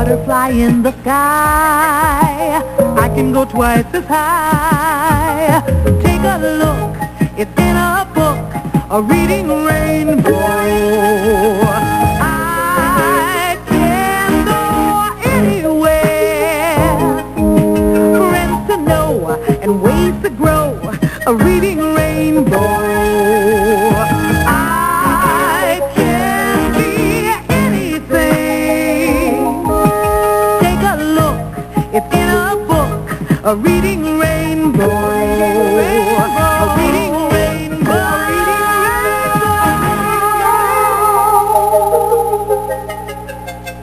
butterfly in the sky. I can go twice as high. Take a look, it's in a book, a reading rainbow. I can go anywhere. Friends to know and ways to grow, a reading rainbow. I can be anything. Take a look, it's in a book, a reading rainbow.